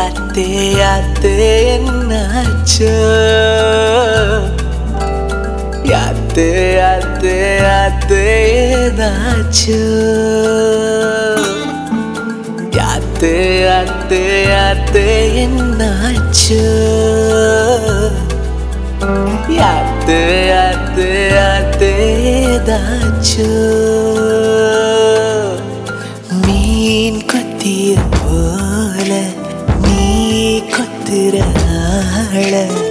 யாத்தே யாத்தே என்னாச்சோ யாத்தே யாத்தே யாத்தே ஏதாச்சோ யாத்தே யாத்தே யாத்தே என்னாச்சோ யாத்தே யாத்தே யாத்தே ஏதாச்சோ மீன் கொத்திய போல நீ கொத்துற ஆள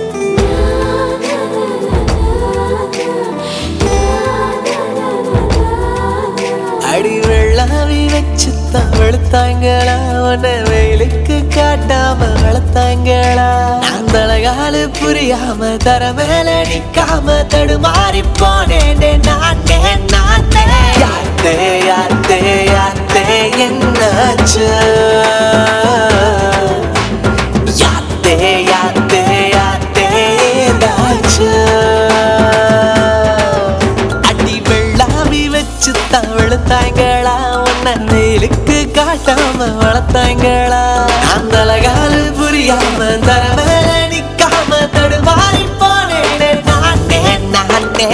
அடி வெள்ளாவி வச்சு தான் வளர்த்தாங்களா உன்னை வெயிலுக்கு காட்டாம வளர்த்தாங்களா அந்த அழகாலு புரியாம தர மேல நிக்காம தடுமாறி போனேன் நானே நானே யாத்தே யாத்தே யாத்தே என்னாச்சு யாத்தே யாத்தே யாத்தே ஏதாச்சு அடி வெள்ளாவி வச்சு தான் வளர்த்தாங்களா உன்னை வெயிலுக்கு காட்டாம வளர்த்தாங்களா அந்த அழகாலு புரியாம தர மேல நிக்காம தடுமாறி போனேன் நானே நானே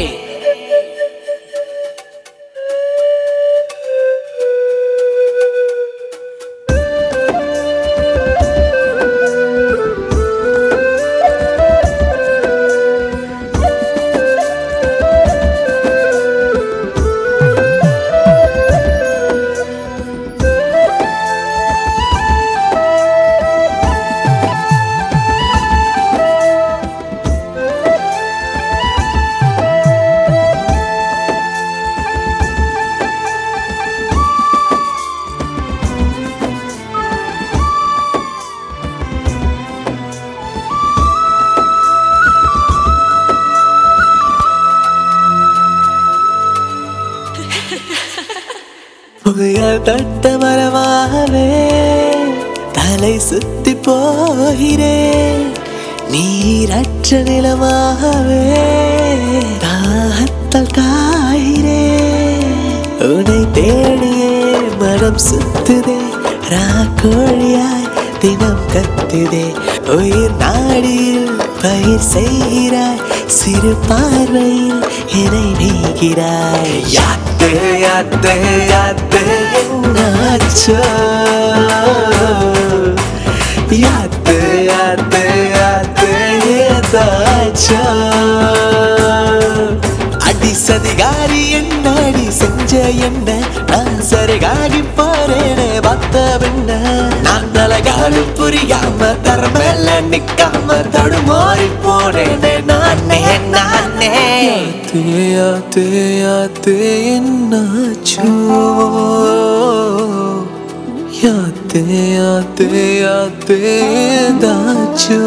புயல் தட்ட மரமாகவே தலை சுத்தி போகிறேன் நீரற்ற நிலமாகவே தாகத்தால் காகிறேன் உன்னை தேடியே மனம் சுத்துதே ராக்கோழியாய் தினம் கத்துதே உயிர் நாடியில் பயிர் செய்கிறாய் சிறு பார்வையில் என்னை நீகிறாய் யாத்தே யாத்தே யாத்தே என்னாச்சோ யாத்தே யாத்தே யாத்தே ஏதாச்சோ அடி சதிகாரி என்னடி செஞ்ச என்ன நான் சரிகாகி போறேனே பார்த்த பின்ன நான் அழகாலு புரியாம தர மேல நிக்காம தடுமாறி போனேனே நானே நானே யாத்தே யாத்தே யாத்தே என்னாச்சோ யாத்தே யாத்தே யாத்தே ஏதாச்சோ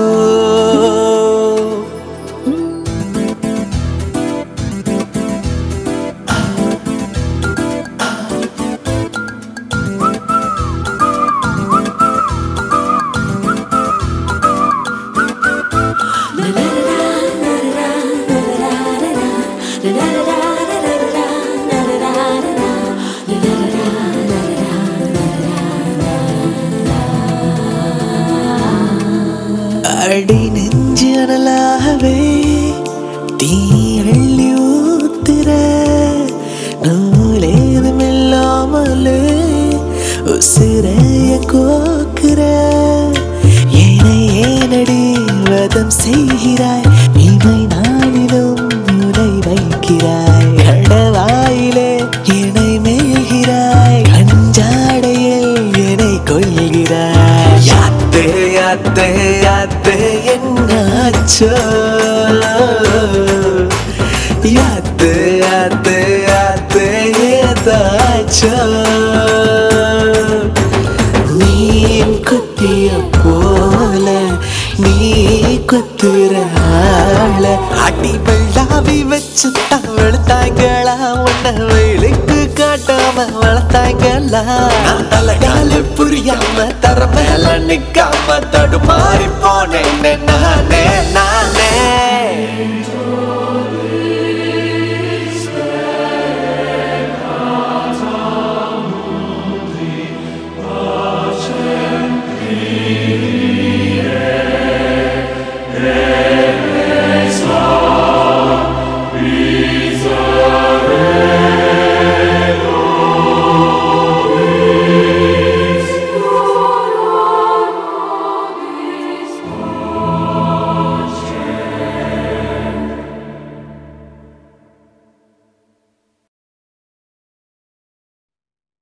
அடி நெஞ்சு அனலாகவே தீ அள்ளி ஊத்துற நூலேதும் இல்லாமலே உசிரைய கோக்குற என்னை ஏனடி வதம் செய்கிறாய் இமை நாளிலும் உலை வைக்கிறாய் கடவாயிலே என்னை மேய்கிறாய் கஞ்சாடையில் என்னை கொள்கிறாய் யாத்தே யாத்தே யாத்தே என்னாச்சோ யாத்தே யாத்தே யாத்தே ஏதாச்சோ மீன் கொத்திய போல நீ கொத்துற ஆள அடி வெள்ளாவி வச்சு தான் வளர்த்தாங்களா உன்னை வெயிலுக்கு காட்டாம வளர்த்தாங்களா அழகாலு புரியாம தர மேல நிக்காம தடுமாறி போனேன் நானே நான்